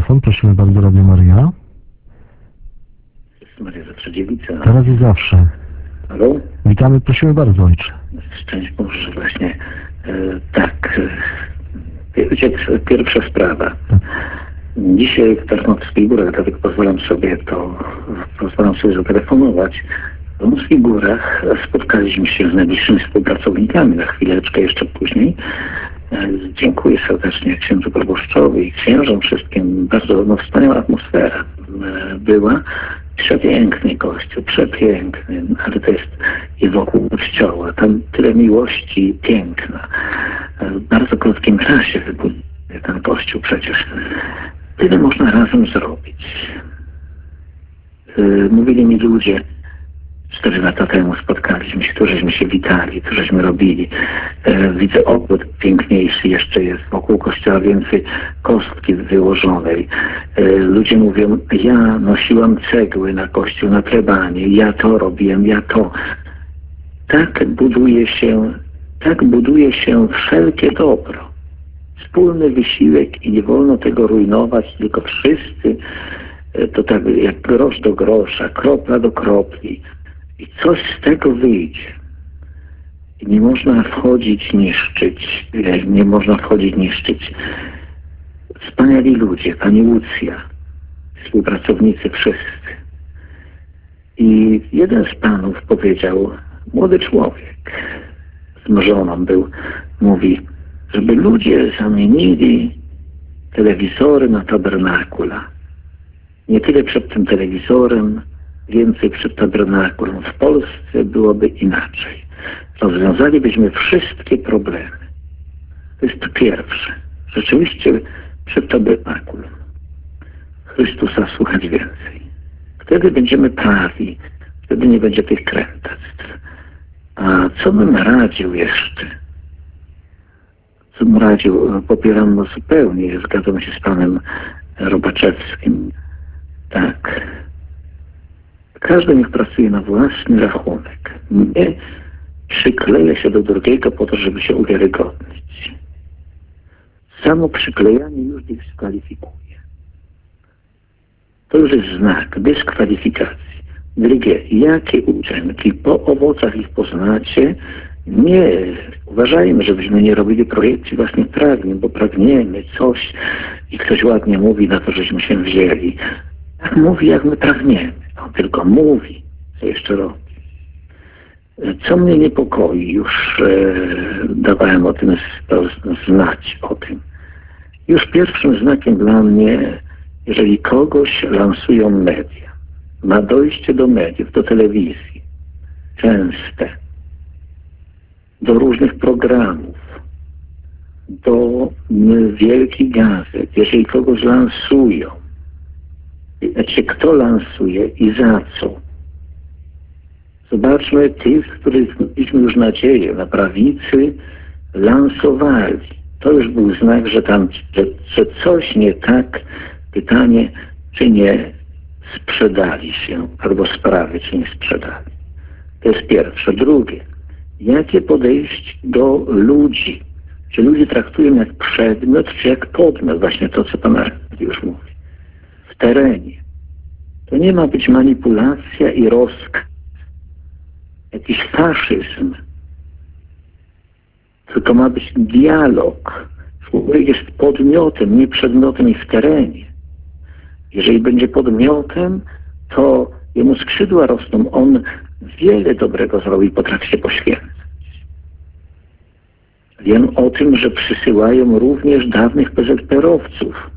telefon. Prosimy bardzo, Radio Maryja. Jest Maria Zaprzydziewica. Teraz i zawsze. Halo? Witamy, prosimy bardzo, ojcze. Szczęść Boże, właśnie. Tak. Pierwsza sprawa. Dzisiaj w Tarnowskich Górach, dlatego pozwalam sobie zatelefonować. W Tarnowskich Górach spotkaliśmy się z najbliższymi współpracownikami, na chwileczkę jeszcze później. Dziękuję serdecznie księdzu proboszczowi i księżom wszystkim. Bardzo wspaniała atmosfera była. Przepiękny kościół, przepiękny, ale to jest i wokół kościoła. Tam tyle miłości i piękna. W bardzo krótkim czasie wybuduje ten kościół przecież. Tyle można razem zrobić. Mówili mi ludzie, 4 lata temu spotkaliśmy się, tu żeśmy się witali, tu żeśmy robili. Widzę ogród piękniejszy jeszcze jest wokół kościoła, więcej kostki wyłożonej. Ludzie mówią, ja nosiłam cegły na kościół, na plebanie, ja to robiłem, ja to. Tak buduje się wszelkie dobro. Wspólny wysiłek i nie wolno tego rujnować, tylko wszyscy, to tak jak grosz do grosza, kropla do kropli. I coś z tego wyjdzie. I nie można wchodzić, niszczyć. Wspaniali ludzie, pani Łucja, współpracownicy wszyscy. I jeden z panów powiedział, młody człowiek, z żoną był, mówi, żeby ludzie zamienili telewizory na tabernakula. Nie tyle przed tym telewizorem, więcej przed tabernakulum. W Polsce byłoby inaczej. Rozwiązalibyśmy wszystkie problemy. To jest pierwsze. Rzeczywiście przed tabernakulum. Chrystusa słuchać więcej. Wtedy będziemy prawi. Wtedy nie będzie tych krętactw. A co bym radził jeszcze? Popieram zupełnie, zgadzam się z panem Robaczewskim. Tak. Każdy niech pracuje na własny rachunek. Nie przykleja się do drugiego po to, żeby się uwiarygodnić. Samo przyklejanie już dyskwalifikuje. To już jest znak dyskwalifikacji. Drugie, jakie uczynki, po owocach ich poznacie. Nie, uważajmy, żebyśmy nie robili projekcji własnych pragnień, bo pragniemy coś i ktoś ładnie mówi na to, żeśmy się wzięli. Tak mówi, jak my pragniemy. On tylko mówi, co jeszcze robi. Co mnie niepokoi, już dawałem o tym znać o tym. Już pierwszym znakiem dla mnie, jeżeli kogoś lansują media, ma dojście do mediów, do telewizji, częste, do różnych programów, do wielkich gazet, jeżeli kogoś lansują, wiecie, kto lansuje i za co? Zobaczmy tych, których mieliśmy już nadzieję, na prawicy lansowali. To już był znak, że coś nie tak. Pytanie, czy nie sprzedali się, albo sprawy, czy nie sprzedali. To jest pierwsze. Drugie, jakie podejście do ludzi? Czy ludzie traktują jak przedmiot, czy jak podmiot? Właśnie to, co pan już mówi. W terenie. To nie ma być manipulacja i rozkaz. Jakiś faszyzm. Tylko ma być dialog. Człowiek jest podmiotem, nie przedmiotem i w terenie. Jeżeli będzie podmiotem, to jemu skrzydła rosną. On wiele dobrego zrobi, potrafi się poświęcać. Wiem o tym, że przysyłają również dawnych PZPR-owców.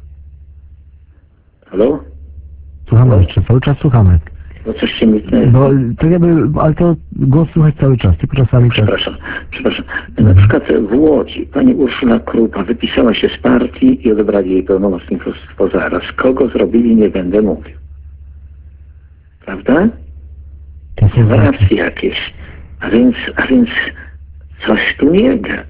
Halo? Słuchamy jeszcze, cały czas słuchamy. No coś się mi... Bo to ale to głos słychać cały czas, tylko czasami... Przepraszam. Na przykład w Łodzi pani Urszula Krupa wypisała się z partii i odebrali jej pełnomocnictwo zaraz. Kogo zrobili, nie będę mówił. Prawda? To są Racje jakieś. A więc coś tu nie gra.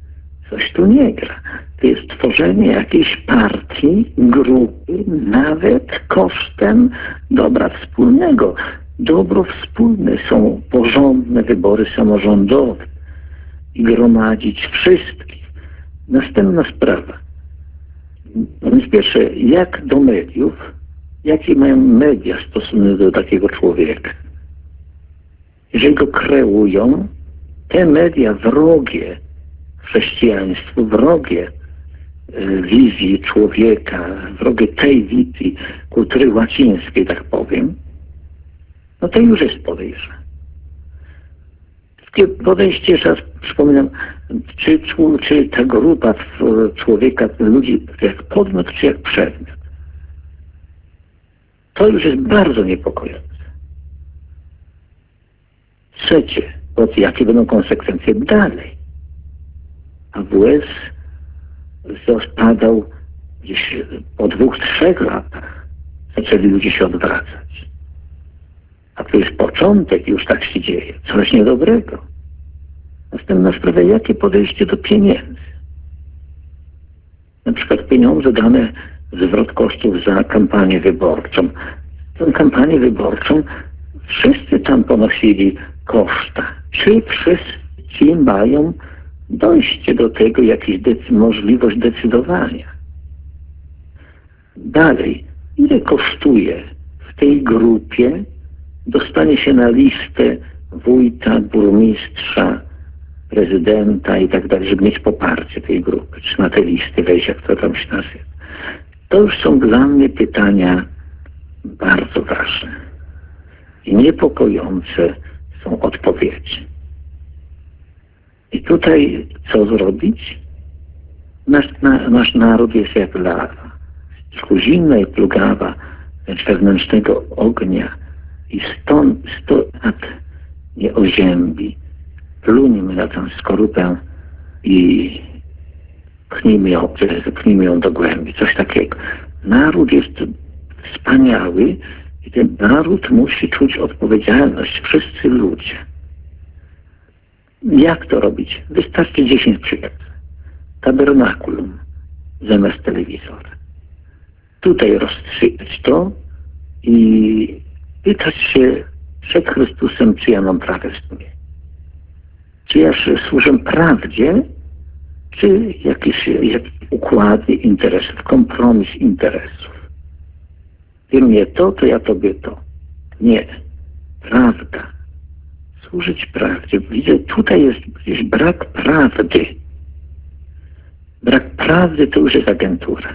To jest tworzenie jakiejś partii, grupy, nawet kosztem dobra wspólnego. Dobro wspólne są porządne wybory samorządowe i gromadzić wszystkich. Następna sprawa. No więc pierwsze, jak do mediów, jaki mają media stosunek do takiego człowieka? Jeżeli go kreują, te media wrogie chrześcijaństwu, wrogie wizji człowieka, wrogie tej wizji kultury łacińskiej, tak powiem, no to już jest podejrzane. Takie podejście, jeszcze raz przypominam, czy ta grupa człowieka, ludzi jak podmiot, czy jak przedmiot. To już jest bardzo niepokojące. Trzecie, jakie będą konsekwencje dalej? AWS spadał gdzieś po 2-3 latach. Zaczęli ludzie się odwracać. A to jest początek, już tak się dzieje. Coś niedobrego. Następna sprawa, jakie podejście do pieniędzy? Na przykład pieniądze dane, zwrot kosztów za kampanię wyborczą. Tę kampanię wyborczą wszyscy tam ponosili koszta. Czy wszyscy mają dojście do tego, jakaś możliwość decydowania? Dalej, ile kosztuje w tej grupie dostanie się na listę wójta, burmistrza, prezydenta i tak dalej, żeby mieć poparcie tej grupy, czy na te listy wejść, jak to tam się nazywa. To już są dla mnie pytania bardzo ważne i niepokojące są odpowiedzi. I tutaj co zrobić? Nasz naród jest jak lawa, zimna i plugawa, lecz wewnętrznego ognia i stąd 100 lat nie oziębi. Plunimy na tę skorupę i pchnijmy ją do głębi. Coś takiego. Naród jest wspaniały i ten naród musi czuć odpowiedzialność. Wszyscy ludzie. Jak to robić? Wystarczy 10 przykładów. Tabernakulum zamiast telewizora. Tutaj rozstrzygać to i pytać się przed Chrystusem, czy ja mam prawdę w sobie. Czy ja służę prawdzie, czy jakieś układy interesów, kompromis interesów. Ty mnie to ja tobie to. Nie. Prawda. Służyć prawdzie. Widzę, tutaj jest gdzieś brak prawdy. Brak prawdy to już jest agentura.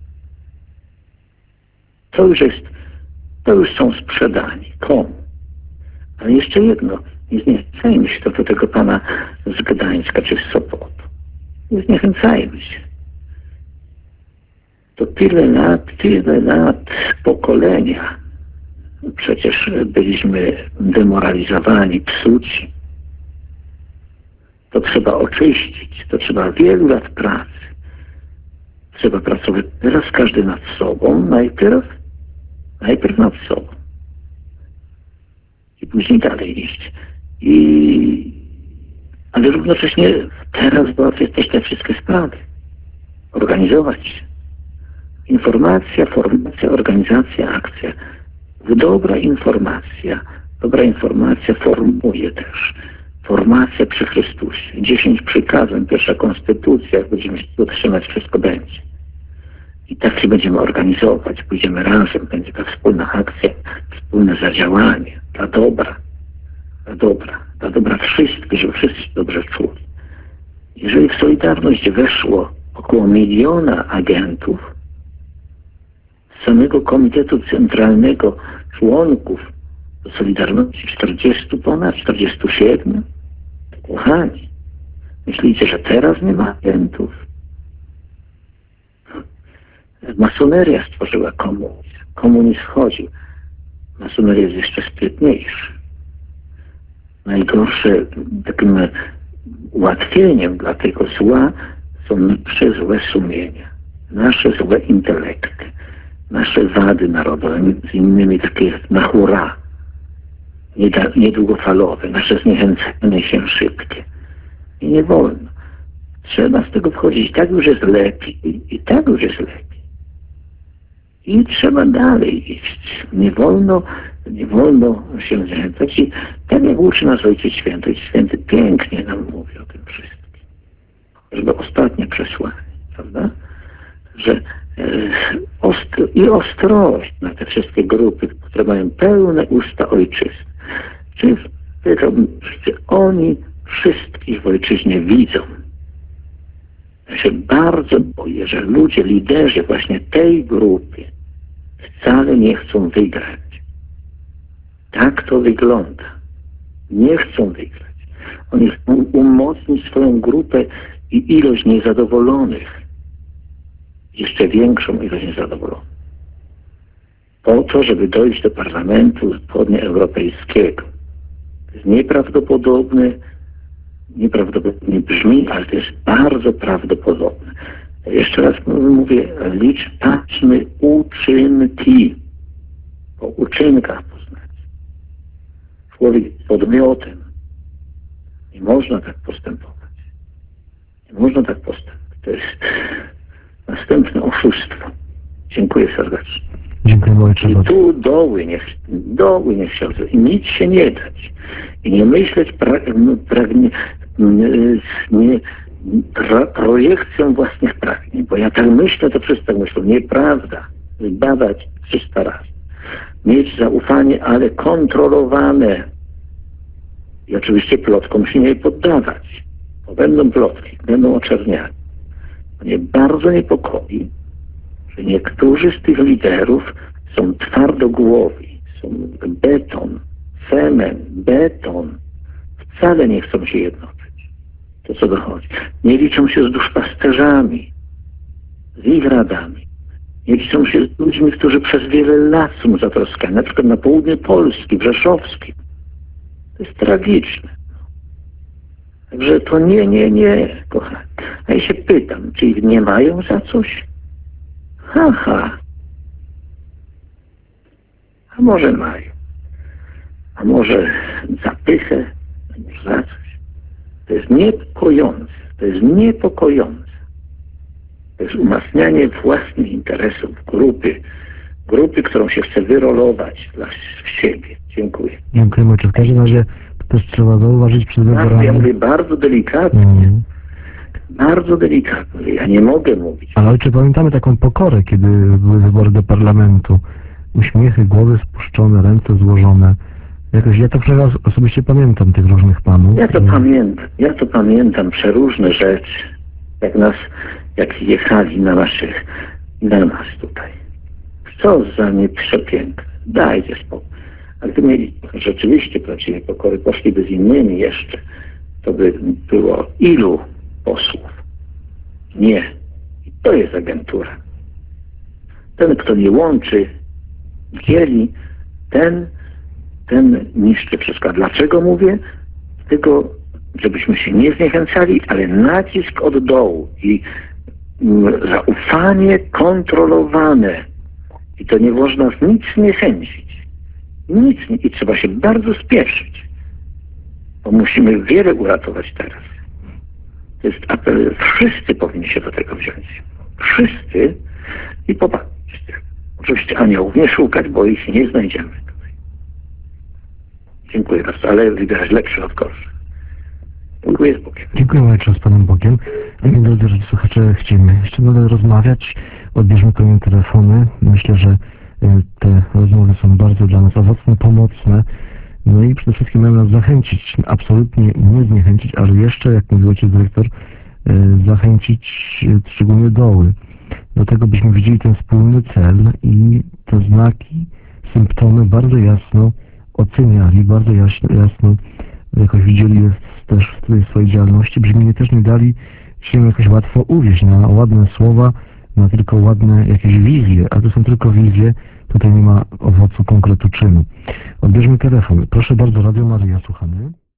To już są sprzedani. Komu? Ale jeszcze jedno. Nie zniechęcajmy się do tego pana z Gdańska czy z Sopotu. Nie zniechęcajmy się. To tyle lat pokolenia. Przecież byliśmy demoralizowani, psuci. To trzeba oczyścić. To trzeba wielu lat pracy. Trzeba pracować teraz każdy nad sobą. Najpierw nad sobą. I później dalej iść. Ale równocześnie teraz załatwiać też te wszystkie sprawy. Organizować się. Informacja, formacja, organizacja, akcja. Dobra informacja formuje też. Formacja przy Chrystusie. 10 przykazań, pierwsza konstytucja, jak będziemy się dotrzymać, wszystko będzie. I tak się będziemy organizować, pójdziemy razem, będzie ta wspólna akcja, wspólne zadziałanie dla dobra wszystkich, żeby wszyscy się dobrze czuli. Jeżeli w Solidarność weszło około 1 miliona agentów, z samego Komitetu Centralnego członków do Solidarności 47, kochani, myślicie, że teraz nie ma agentów? Masoneria stworzyła komunizm. Komunizm chodził. Masoneria jest jeszcze sprytniejsza. Najgorsze takim ułatwieniem dla tego zła są nasze złe sumienia, nasze złe intelekty, nasze wady narodowe, między innymi takie na hura, niedługofalowe, nasze zniechęcenie się szybkie. I nie wolno. Trzeba z tego wchodzić. Tak już jest lepiej. I tak już jest lepiej. I trzeba dalej iść. Nie wolno się zniechęcać. I tak jak uczy nas Ojciec Święty. Ojciec Święty pięknie nam mówi o tym wszystkim. Żeby ostatnie przesłanie, prawda? Że ostrość na te wszystkie grupy, które mają pełne usta ojczyzny. Czy oni wszystkich w ojczyźnie widzą? Ja się bardzo boję, że ludzie, liderzy właśnie tej grupy wcale nie chcą wygrać. Tak to wygląda. Nie chcą wygrać. Oni chcą umocnić swoją grupę i ilość niezadowolonych. Jeszcze większą ilość niezadowolonych. Po to, żeby dojść do Parlamentu Zachodnioeuropejskiego. To jest nieprawdopodobne brzmi, ale to jest bardzo prawdopodobne. Jeszcze raz mówię, patrzmy uczynki. Po uczynkach poznać. Człowiek jest podmiotem. Nie można tak postępować. Nie można tak postępować. To jest następne oszustwo. Dziękuję serdecznie. Dziękuję ojcze. I tu doły niech się i nic się nie dać. I nie myśleć projekcją własnych pragnień. Bo ja tak myślę, to wszyscy tak myślą. Nieprawda. Badać 300 razy. Mieć zaufanie, ale kontrolowane. I oczywiście plotkom się nie poddawać. Bo będą plotki, będą oczerniani. Mnie bardzo niepokoi, że niektórzy z tych liderów są twardogłowi, są beton, cement, beton. Wcale nie chcą się jednoczyć. To co dochodzi. Nie liczą się z duszpasterzami, z ich radami. Nie liczą się z ludźmi, którzy przez wiele lat są zatroskani, na przykład na południu Polski, w Rzeszowskim. To jest tragiczne. Także to nie, kochani. A ja się pytam, czy ich nie mają za coś? A może mają. A może za pychę, a może za coś. To jest niepokojące. To jest niepokojące. To jest umacnianie własnych interesów grupy, którą się chce wyrolować dla siebie. Dziękuję. Dziękuję ojcze. W każdym razie to też trzeba zauważyć przed wyborami. Ja mówię bardzo delikatnie. Bardzo delikatnie. Ja nie mogę mówić. Ale ojcze, pamiętamy taką pokorę, kiedy były wybory do parlamentu. Uśmiechy, głowy spuszczone, ręce złożone. Jakoś ja to przynajmniej osobiście pamiętam tych różnych panów. Ja to pamiętam przeróżne rzeczy. Jak jechali na nas tutaj. Co za nieprzepiękne. Dajcie spokój. A gdyby mieli rzeczywiście prawdziwej pokory, poszliby z innymi jeszcze, to by było ilu posłów? Nie. I to jest agentura. Ten, kto nie łączy, dzieli, ten niszczy wszystko. A dlaczego mówię? Tylko, żebyśmy się nie zniechęcali, ale nacisk od dołu i zaufanie kontrolowane. I to nie można w nic niechęcić. Nic nie. I trzeba się bardzo spieszyć. Bo musimy wiele uratować teraz. To jest apel. Wszyscy powinni się do tego wziąć. Wszyscy. I popatrzcie. Oczywiście aniołów nie szukać, bo ich nie znajdziemy. Dziękuję bardzo, ale wybrać lepszy od gorszych. Dziękuję z Bogiem. Dziękuję ojcze, z Panem Bogiem. Drodzy słuchacze, chcemy jeszcze nadal rozmawiać. Odbierzmy kolejne telefony. Myślę, że te rozmowy są bardzo dla nas owocne, pomocne. No i przede wszystkim mają nas zachęcić, absolutnie nie zniechęcić, ale jeszcze, jak mówił ojciec dyrektor, zachęcić szczególnie doły. Do tego byśmy widzieli ten wspólny cel i te znaki, symptomy bardzo jasno oceniali, bardzo jasno jakoś widzieli je też w tej swojej działalności, byśmy też nie dali się jakoś łatwo uwieść na ładne słowa, na tylko ładne jakieś wizje, a to są tylko wizje, tutaj nie ma owocu konkretu czynu. Odbierzmy telefon. Proszę bardzo, Radio Maryja, słuchamy.